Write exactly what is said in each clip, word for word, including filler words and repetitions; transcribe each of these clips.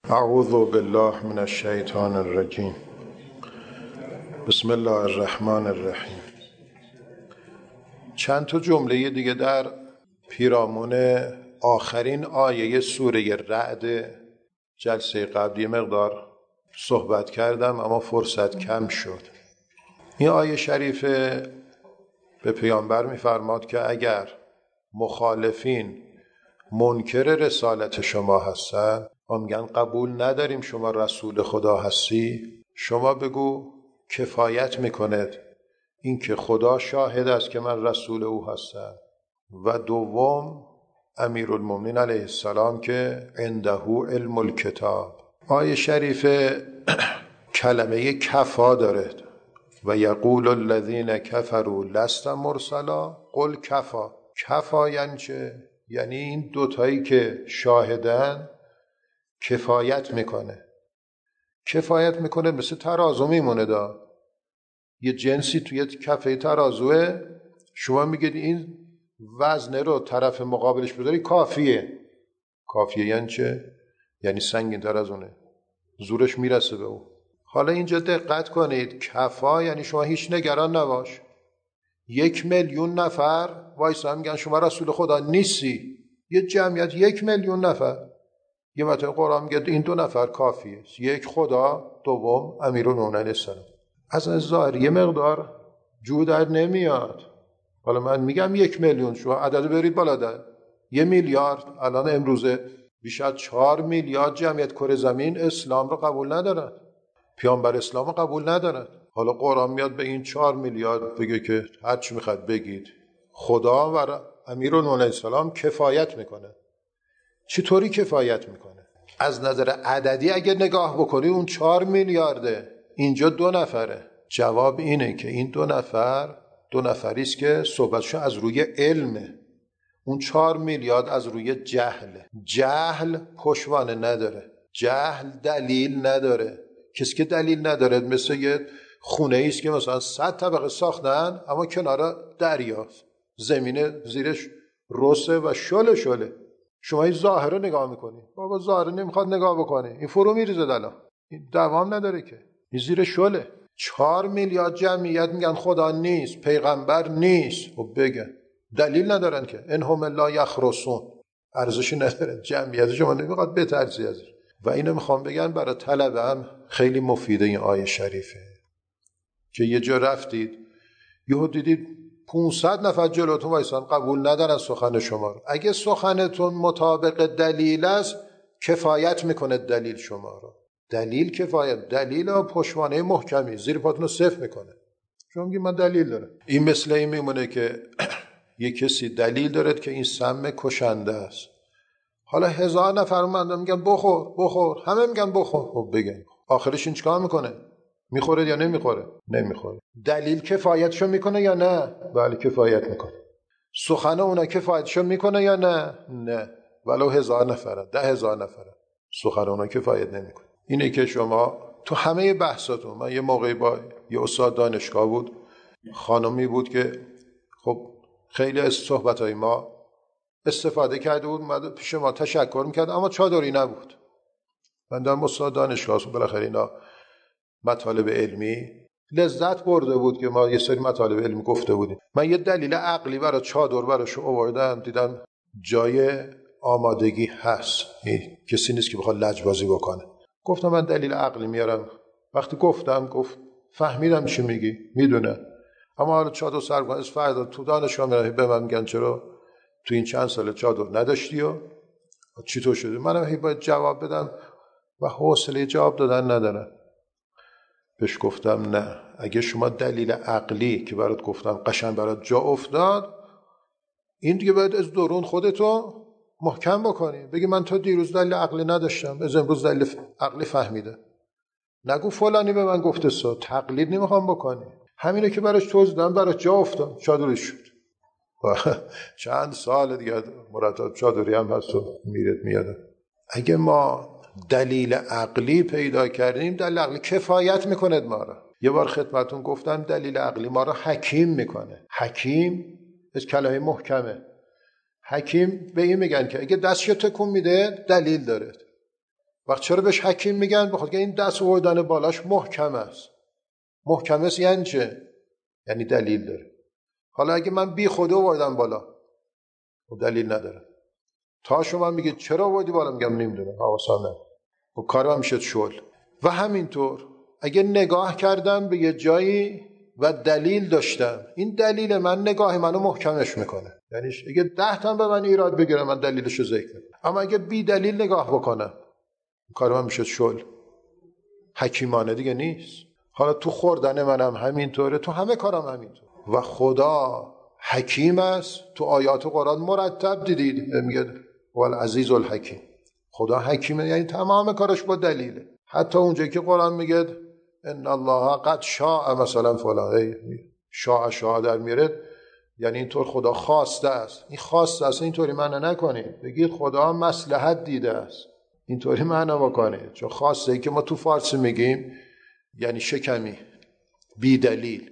اعوذ بالله من الشیطان الرجیم. بسم الله الرحمن الرحیم. چند تا جمله دیگه در پیرامون آخرین آیه سوره رعد. جلسه قبلی مقدار صحبت کردم اما فرصت کم شد. این آیه شریفه به پیامبر می‌فرماد که اگر مخالفین منکر رسالت شما هستن و میگن قبول نداریم شما رسول خدا هستی، شما بگو کفایت میکند این که خدا شاهد است که من رسول او هستم و دوم امیرالمومنین علیه السلام که عنده علم الکتاب. آیه شریفه کلمه کفا دارد و یقول الذین کفروا لست مرسلا قل کفا. کفا یعنی چه؟ یعنی این دوتایی که شاهدن کفایت میکنه. کفایت میکنه مثل ترازو میمونه. دا یه جنسی توی کفه ترازوه، شما میگید این وزنه رو طرف مقابلش بذاری کافیه. کافیه یعنی چه؟ یعنی سنگین تر از اونه، زورش میرسه به او. حالا اینجا دقت کنید، کفا یعنی شما هیچ نگران نباش. یک میلیون نفر وایسا میگن شما رسول خدا نیستی، یه جمعیت یک میلیون نفر، یه متن قرآن میگه این دو نفر کافیه، یک خدا، دوم امیرالمومنین علیه السلام. از از ظاهر یه مقدار جو در نمیاد. حالا من میگم یک میلیون، شما عدد برید بالا در یه میلیارد. الان امروزه بیش از چهار میلیارد جمعیت کره زمین اسلام رو قبول ندارن، پیامبر اسلام رو قبول ندارن. حالا قرآن میاد به این چهار میلیارد بگه که هر چی میخواد بگید، خدا و امیرالمومنین علیه السلام کفایت میکنه. چطوری کفایت میکنه؟ از نظر عددی اگه نگاه بکنی اون چهار میلیارده، اینجا دو نفره. جواب اینه که این دو نفر دو نفریست که صحبتشون از روی علمه. اون چهار میلیارد از روی جهله. جهل پشتوانه نداره، جهل دلیل نداره. کسی که دلیل نداره مثل یه خونه ایست که مثلا صد طبقه ساختن اما کنار دریاست، زمین زیرش رسه و شله شله. شما این ظاهر رو نگاه میکنی، بابا ظاهر نمیخواد نگاه بکنی، این فرو میریزه دلا، این دوام نداره که، این زیر شله. چهار میلیارد جمعیت میگن خدا نیست، پیغمبر نیست. و بگن دلیل ندارن که انهم لا یخرسون، ارزشی ندارن، جمعیت شما نمیخواد بترسی ازش. و اینو میخوام بگن برای طلبه هم خیلی مفیده این آیه شریفه، که یه جا رفتید یهو دیدید پانصد نفر جلوتون وایسان قبول ندارن سخن شما رو. اگه سخنتون مطابق دلیل است کفایت میکنه دلیل شما رو. دلیل کفایت، دلیل و پشتوانه محکمی زیر پاتون رو صفر میکنه. شما میگید من دلیل دارم. این مثل این میمونه که یه کسی دلیل دارد که این سم کشنده است. حالا هزار نفر اومدن میگن بخور بخور، همه میگن بخور. خب بگن آخرش این چیکار میکنه؟ میخوره یا نمیخوره؟ نمیخوره. دلیل کفایتشو میکنه یا نه؟ بله کفایت میکنه. سخن اونا کفایتشو میکنه یا نه؟ نه. ولو هزار نفره، ده هزار نفره، سخن اونا کفایت نمیکنه. اینه که شما تو همه بحثاتون، من یه موقعی با یه استاد دانشگاه بود، خانمی بود که خب خیلی از صحبتهای ما استفاده کرده بود، اومد پیش ما تشکر میکرد اما چادری نبود. من دارم استاد دانشگاه هستم، بالاخره اینا مطالب علمی لذت برده بود که ما یه سری مطالب علمی گفته بودیم. من یه دلیل عقلی برای چادر براش آوردم، دیدم جای آمادگی هست، کسی نیست که بخواد لجبازی بکنه. گفتم من دلیل عقلی میارم. وقتی گفتم گفت فهمیدم چی میگی، میدونه، اما حالا چادر سرگان از فردا تو دانشگاه میرم به من میگن چرا تو این چند سال چادر نداشتی و چی تو شده؟ منم هی باید جواب بدم و حوصله جواب دادن ندارم. بهش گفتم نه، اگه شما دلیل عقلی که برات گفتم قشنگ برات جا افتاد، این دیگه باید از درون خودتو محکم بکنی، بگی من تا دیروز دلیل عقلی نداشتم، از امروز دلیل عقلی فهمیده. نگو فلانی به من گفته سو، تقلید نمیخوام بکنی. همینه که براش توضیح دادم، براش جا افتاد، چادرش شد. چند سال دیگه مرتب چادری هم هست و میرد میاده. اگه ما دلیل عقلی پیدا کردیم، دلیل عقلی کفایت میکنه ما را. یه بار خدمتون گفتم دلیل عقلی ما را حکیم میکنه. حکیم از کلمه محکمه. حکیم به این میگن که اگه دستشو تکون میده دلیل داره، وقت چرا بهش حکیم میگن؟ بخاطر که این دست آوردن بالاش محکم است. محکم است یعنی چه؟ یعنی دلیل داره. حالا اگه من بی خود آوردم بالا و دلیل نداره، تا شما میگید چرا آوردی بالا، میگم نمیدونم، حواسم نبود، و کارم میشه شل. و همینطور اگه نگاه کردم به یه جایی و دلیل داشتم، این دلیل من نگاه منو محکمش میکنه. یعنی اگه ده تا به من ایراد بگیره من دلیلشو ذکر کنم، اما اگه بی دلیل نگاه بکنم کارم میشه شل. حکیمانه دیگه نیست. حالا تو خوردن منم همینطوره، تو همه کارم همینطوره. و خدا حکیم است. تو آیات قرآن مرتب دیدید میگه والعزیز الحکیم. خدا حکیمه، یعنی تمام کارش با دلیله. حتی اونجایی که قرآن میگه ان الله قد شاء مثلا فلان، شاء شاء در میره، یعنی اینطور خدا خواسته است. این خواسته است اینطوری معنی نکنید، بگید خدا مصلحت دیده است، اینطوری معنی بکنید. چون خواسته ای که ما تو فارسی میگیم یعنی شکمی، بی دلیل.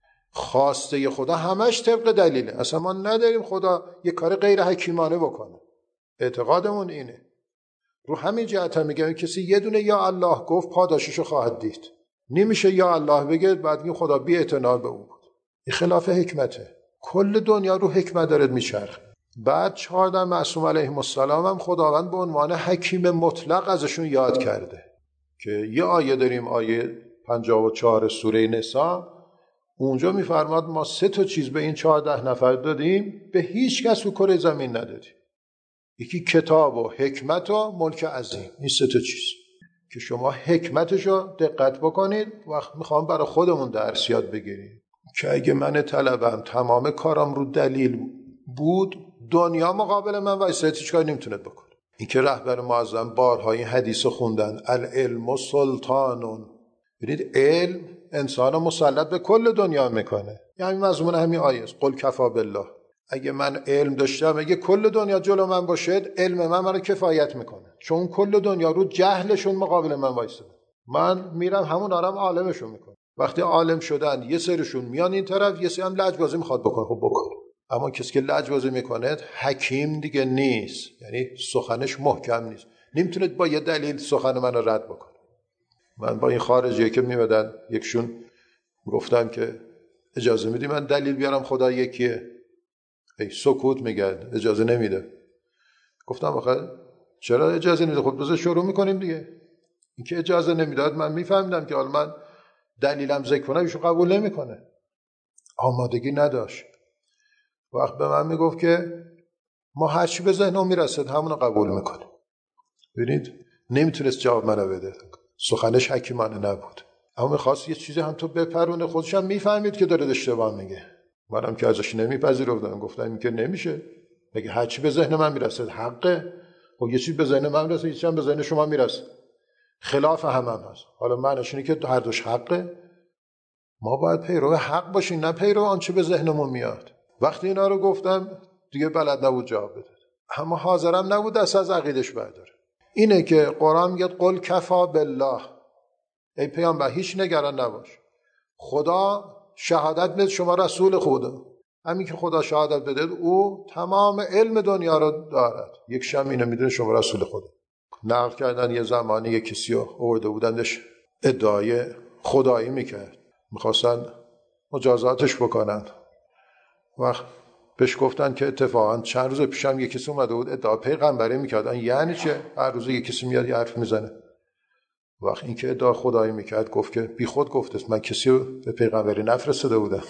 خواسته خدا همش طبق دلیله. اصلا ما نداریم خدا یک کار غیر حکیمانه بکنه. اعتقادمون اینه. رو همین جهت هم میگم کسی یه دونه یا الله گفت پاداششو خواهد دید. نمیشه یا الله بگه بعد میگه خدا بی اعتنا به اون بود. این خلاف حکمته. کل دنیا رو حکمت داره میچرخه. بعد چهارده معصوم علیهم السلام هم خداوند به عنوان حکیم مطلق ازشون یاد کرده که یه آیه داریم، آیه پنجاه و چهار سوره نساء، اونجا میفرماد ما سه تا چیز به این چهارده نفر دادیم، به هیچ کس رو کره زمین ندادیم. یکی کتاب و حکمت و ملک عظیم. این سه تا چیز که شما حکمتشو دقت بکنید وقت میخوام برای خودمون درس یاد بگیریم که اگه من طلبم تمام کارم رو دلیل بود، دنیا مقابل من وایساد هیچ کاری نمیتونه بکنه. این که رهبر معظم بارها این حدیث خوندن العلم سلطانون. ببینید علم انسانو مسلط به کل دنیا میکنه. یعنی مضمون همین آیه است، قل کفا بالله. اگه من علم داشتم، اگه کل دنیا جلو من باشد، علم من منو کفایت میکنه، چون کل دنیا رو جهلشون مقابل من وایساده. من میرم همون آرام عالمشون میکنه. وقتی عالم شدن یه سرشون میان این طرف، یه سری هم لجبازی میخواد بکنه، خب بکنه. اما کسی که لجبازی میکنه حکیم دیگه نیست، یعنی سخنش محکم نیست، نمیتونه با یه دلیل سخن منو رد بکنه. من با این خارجیه که میمدن یکشون گفتم که اجازه میدی من دلیل بیارم خدا یکیه؟ ای سکوت میگن، اجازه نمیده. گفتم آخه چرا اجازه نمیده؟ خب بذار شروع میکنیم دیگه. این که اجازه نمیداد من میفهمیدم که حالا من دلیلم ذکر کنم ایشون قبول نمیکنه، آمادگی نداشت. وقت به من میگفت که ما هر چی به ذهنم میرسد همون رو قبول میکنه. ببینید نمیتونست جواب منو بده، سخنش حکیمانه نبود، اما میخواست یه چیزی هم تو بپرونه. خودش هم میفهمید که داره اشتباه میگه. منم که ازش نمیپذیرفتم، گفتم این که نمیشه، مگه هر چی به ذهن من میرسه حقه؟ خب یه چیز به ذهن من میرسه، یه چیز هم به ذهن شما میرسه، خلاف هم هم هست. حالا معنیش اینه که هر دوش حقه. ما باید پیرو حق باشیم، نه پیرو آنچه به ذهنمون میاد. وقتی اینا رو گفتم دیگه بلد نبود جواب بده، اما حاضرم نبود دست از عقیدش برداره. اینه که قرآن میگه قل کفا بالله، ای پیامبر هیچ نگران نباش، خدا شهادت بده شما رسول خدا. همین که خدا شهادت بده او تمام علم دنیا رو دارد، یک شم اینو میدونه شما رسول خدا. نقل کردن یه زمانی یک کسی رو آورده بودندش ادعای خدایی میکرد، میخواستن مجازاتش بکنن. وقت بهش گفتن که اتفاقا چند روز پیشم یک کسی اومده بود ادعا پیغمبری میکردن. یعنی چه؟ هر روز یک کسی میاد یه حرف میزنه. وقت این که ادعا خدایی میکرد گفت که بی خود گفت من کسی رو به پیغمبری نفرستاده بودم.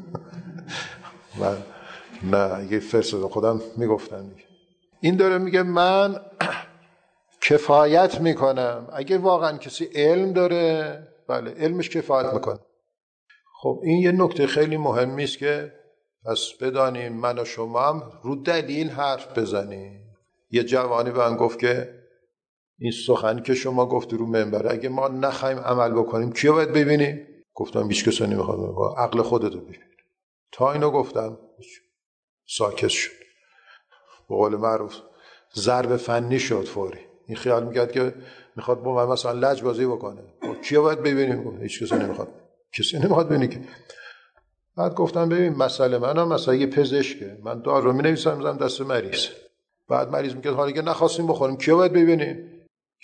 من نه یه فرستادم، خودم میگفتم. این داره میگه من کفایت میکنم. اگه واقعا کسی علم داره، بله علمش کفایت میکنه. خب این یه نکته خیلی مهمی است که پس بدانیم من و شما هم رو دلیل حرف بزنیم. یه جوانی به من گفت که این سخنی که شما گفتی رو منبر اگه ما نخوایم عمل بکنیم کیو باید ببینیم؟ گفتم هیچ کس نمیخواد، با عقل خودتو ببین. تا اینو گفتم ساکت شد. به قول معروف ضرب فنی شد فوری. این خیال میکرد که میخواد با من مثلا لجبازی بکنه. کیو باید ببینیم؟ هیچ کس نمیخواد، کسی نمیخواد ببینه که. بعد گفتم ببین مسئله منم مثلا یه پزشکه، من دارو می نویسم میذارم دست مریض، بعد مریض میگه حالا که نخواستیم بخوریم کیو باید ببینیم؟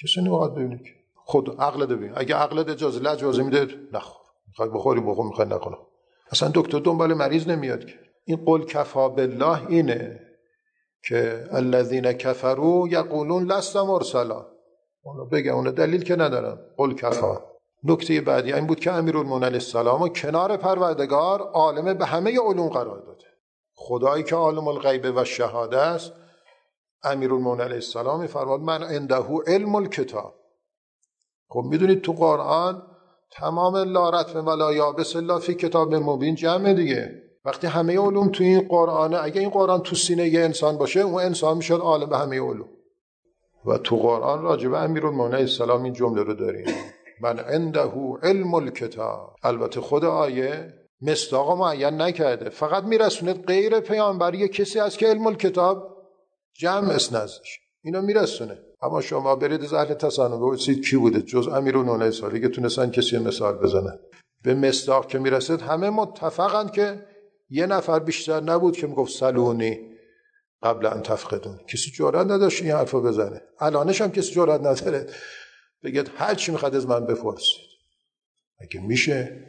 کسی نمیخواد ببینه که. خود عقلت ببین، اگه عقلت اجازه لجوازی میده نخور، میخوای بخوری بخور، میخوای نخور. اصلا دکتر دنبال مریض نمیاد که. این قل کفا بالله اینه که الذین کفروا یقولون لست مرسلا، اونو بگه، اون دلیل که ندارن. قل کفا. نکته بعدی این بود که امیرالمومنین علیه السلام کنار پروردگار عالم به همه علوم قرار داده. خدایی که عالم الغیب و شهاده است، امیرالمومنین علیه السلام میفرماد من عنده علم الکتاب. خب میدونید تو قرآن تمام لا رطب ولا یابس الا فی کتاب مبین جمع دیگه. وقتی همه علوم تو این قرآنه، اگه این قرآن تو سینه یه انسان باشه، اون انسان میشد عالم به همه علوم. و تو قرآن راجع به امیرالمومنین علیه السلام این جمله رو داریم، من عنده علم الکتاب. البته خود آیه مصداق معین نکرده، فقط میرسونه غیر پیامبر یه کسی هست که علم الکتاب جمع است نزدش، اینو میرسونه. اما شما برید از اهل تصنع بپرسید کی بوده جز امیرالمومنین سالی که تونستن کسی مثال بزنن. به مصداق که میرسید همه متفقن که یه نفر بیشتر نبود که میگفت سلونی قبل ان تفقدون. کسی جرئت نداشت این حرفو بزنه. الانش هم کسی جرئت نداره بگید هر چی میخواد از من بپرسید، اگه میشه.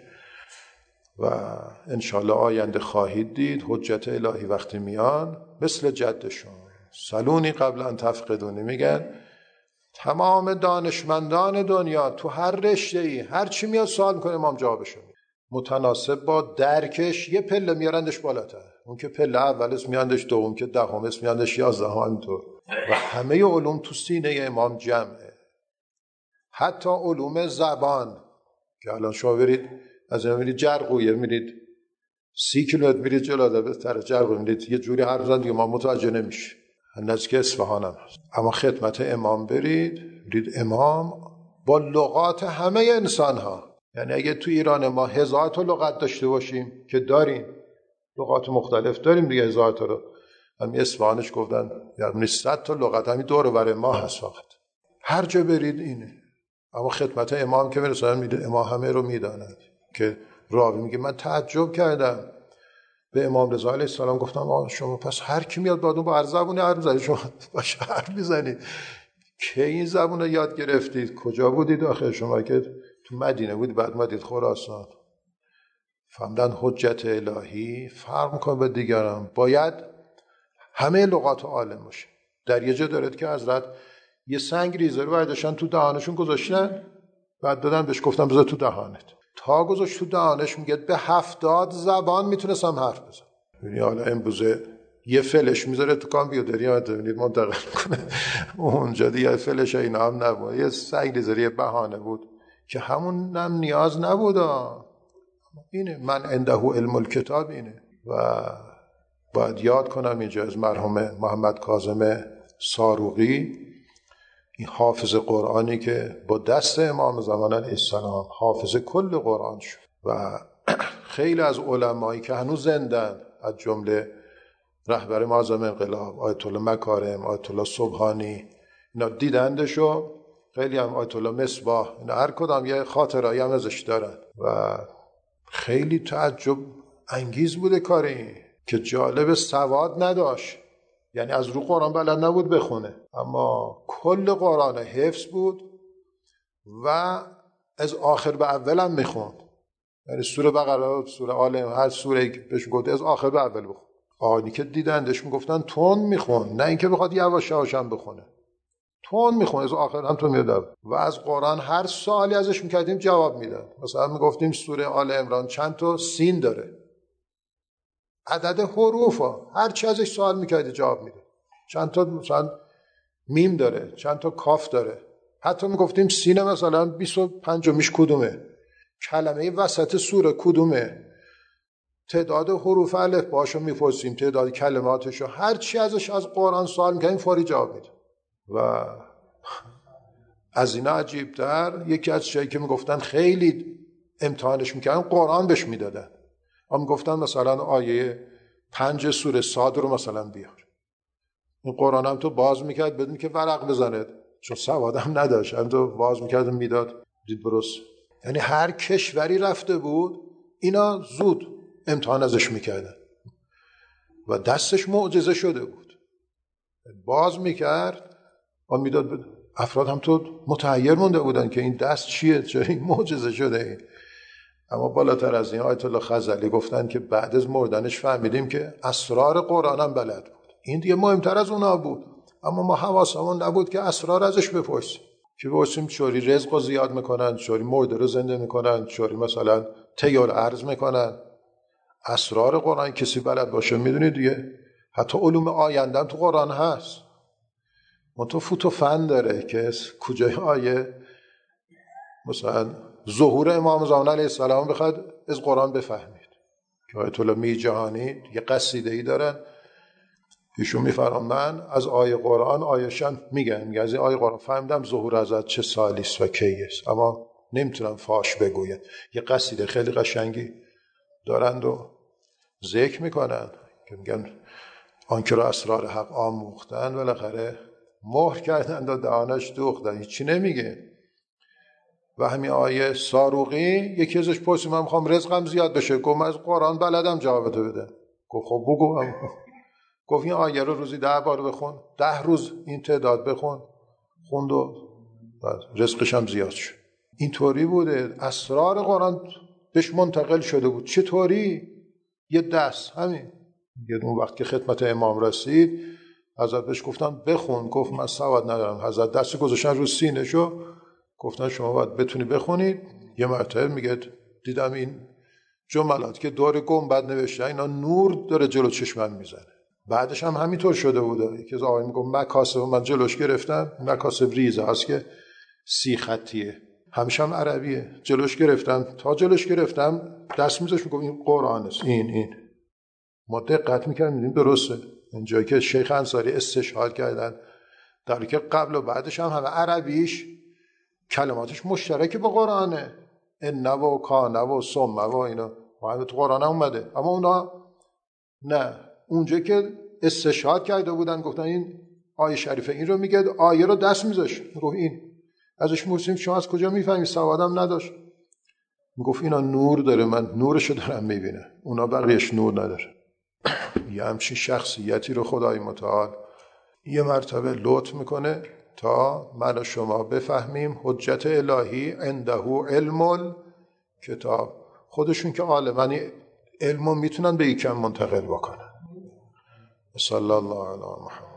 و انشالله آینده خواهید دید حجت الهی وقتی میان مثل جدشون سلونی قبل ان تفقدونی میگن. تمام دانشمندان دنیا تو هر رشته‌ای هر چی میاد سوال میکنه امام جوابشو میده، متناسب با درکش یه پله میارندش بالاتر. اون که پله اولش میاندش دوم که دهمش میاندش یازدهم، اینطور. و همه علوم تو سینه امام جمعه، حتی علوم زبان که الان شما برید از این میرید جرقویه میرید سی کیلومتر میرید جلو به طرف جرقویه میرید یه جوری حرف زدن دیگه ما متوجه نمیشه. نزدیک اصفهان هم هست. اما خدمت امام برید برید امام با لغات همه انسان ها، یعنی اگه تو ایران ما هزار تا لغت داشته باشیم که داریم، لغات مختلف داریم دیگه، هزار تا رو همین اصفهانش گفتن یعنی صد تا لغت همین دور و بر ما هست فقط. هر جا برید اینه. اما خدمت امام که میرسن میده امام همه رو میداند. که راوی میگه من تعجب کردم به امام رضا علیه السلام گفتم آقا شما پس هر کی میاد بعدون با هر زبونی حرف میزنید، شما باشه حرف میزنید که این زبون رو یاد گرفتید؟ کجا بودید آخه شما که تو مدینه بودید بعد مدید خراسان؟ فهمدن حجت الهی فرق میکنه به دیگران، باید همه لغات عالم باشه. در یه جا دارد که حضرت یه سنگ ریزه رو برداشتن تو دهانشون گذاشتن، بعد دادن بهش گفتم بذار تو دهانت. تا گذاشت تو دهانش میگه به هفتاد زبان میتونستم حرف بزنم. یعنی حالا امروزه یه فلش میذاره تو کامپیوتری ها ببینید منتقل کنه، اونجا دیگه فلش اینا هم نبود، یه سنگ ریزه یه بهانه بود که همون هم نیاز نبود. اینه من عنده علم الکتاب اینه. و باید یاد کنم اینجا از مرحوم محمد کاظم ساروقی، این حافظ قرآنی که با دست امام زمان علیه السلام حافظ کل قرآن شد. و خیلی از علمایی که هنوز زندن از جمله رهبر معظم انقلاب آیت الله مکارم، آیت الله سبحانی، اینا دیدندشو. خیلی هم آیت الله مصباح، اینا هر کدام یه خاطرایی هم ازش دارن. و خیلی تعجب انگیز بوده کار این که جالب سواد نداشت، یعنی از رو قرآن بلد نبود بخونه، اما کل قرآن حفظ بود و از آخر به اول هم میخوند. یعنی سوره بقره، سوره آل عمران، هر سوره بهش گفت از آخر به اول بخون. آنی که دیدندش میگفتن تون میخون، نه اینکه بخواد یواش یواش هم بخونه، تون میخونه از آخر هم تو میاد. و از قرآن هر سوالی ازش میکردیم جواب میداد. مثلا میگفتیم سوره آل عمران چند تا سین داره، عدد حروفا، هر چی ازش سوال میکردی جواب میده. چند تا مثلا میم داره، چند تا کاف داره. حتی میگفتیم سین مثلا بیست و پنج میش کدومه، کلمه وسط سوره کدومه، تعداد حروف الف باشو میپرسیم، تعداد کلماتشو، هر چی ازش از قرآن سوال میکنیم فوری جواب میده. و از اینا عجیب‌تر یکی از چیزایی که میگفتن خیلی امتحانش میکردن قرآن بهش میدادن. هم گفتن مثلا آیه پنج سوره صاد رو مثلا بیار، این قرآن هم تو باز میکرد بدون که ورق بزنه، چون سواد هم نداشت، هم تو باز میکرد و میداد دید برست. یعنی هر کشوری رفته بود اینا زود امتحان ازش میکردن و دستش معجزه شده بود. باز میکرد و میداد افراد هم تو متحیر مونده بودن که این دست چیه، چه این معجزه شده این. اما بالاتر از این آیت الله خزعلی گفتن که بعد از مردنش فهمیدیم که اسرار قرآن هم بلد بود. این دیگه مهمتر از اونا بود، اما ما حواسمون نبود که اسرار ازش بپرسیم، که بپرسیم چوری رزق رو زیاد میکنن، چوری مرده رو زنده میکنن، چوری مثلا تیار ارز میکنن. اسرار قرآن کسی بلد باشه میدونید دیگه، حتی علوم آینده هم تو قرآن هست. منطقه فوت و فن داره که کجای آیه مثلا ظهور امام زمان علیه السلام بخواد از قرآن بفهمید. که آیت الله میرجهانی یه قصیده‌ای دارن، ایشون میفرمان من از آیه قرآن آیه‌شم میگم، میگه از این آیه قرآن فهمیدم ظهور حضرت چه سالی است و کی است، اما نمیتونم فاش بگویم. یه قصیده خیلی قشنگی دارند و ذکر میکنن که میگن آنکه را اسرار حق آموختن بالاخره مهر کردن و دهانش دوختن، هیچی نمیگه. و همین آیه ساروقی یکی ازش پرسید من میخوام رزقم زیاد بشه، گفت من از قرآن بلدم جوابتو بده. گفت خب بگو. گفت این آیه رو روزی ده بار بخون، ده روز این تعداد بخون، خوند و رزقش هم زیاد شد. این طوری بوده، اسرار قرآن بهش منتقل شده بود. چطوری؟ یه دست همین. یه اون وقت که خدمت امام رسید حضرت بهش گفتن بخون، گفت من سواد ندارم. حضرت دست گذاشتن رو سینه‌شو، گفتن شما باید بتونی بخونید. یه مرتبه میگه دیدم این جملات که دور گنبد نوشته اینا نور داره جلو چشمم میزنه. بعدش هم همینطور شده بوده. یکی از آقایون میگه مکاسب من جلوش گرفتم، مکاسب ریزه هست که سی خطیه، همیشه هم عربیه، جلوش گرفتم تا جلوش گرفتم دست میذاش میگم این قرآن است، این این ما دقت میکنیم میدیم درسته. اینجایی که شیخ انصاری استشهاد کردن در که قبل و بعدش هم همه عربیش کلماتش مشترک با قرآنه، ان و کان و ثم و اینا و همه تو قرآن هم اومده. اما اونا نه، اونجا که استشهاد کرده بودن گفتن این آیه شریفه این رو میگه، آیه رو دست میذاش میگفت این. ازش می‌پرسیم شما از کجا میفهمی؟ سوادم نداشت. میگفت اینا نور داره، من نورشو دارم میبینه، اونا بقیه‌اش نور نداره. یه همچین شخصیتی رو خدای متعال یه مرتبه لطف میکنه تا من و شما بفهمیم حجت الهی عنده علم کتاب. خودشون که عالمانی علمو میتونن به یکم منتقل بکنن. صلی الله علیه محمد.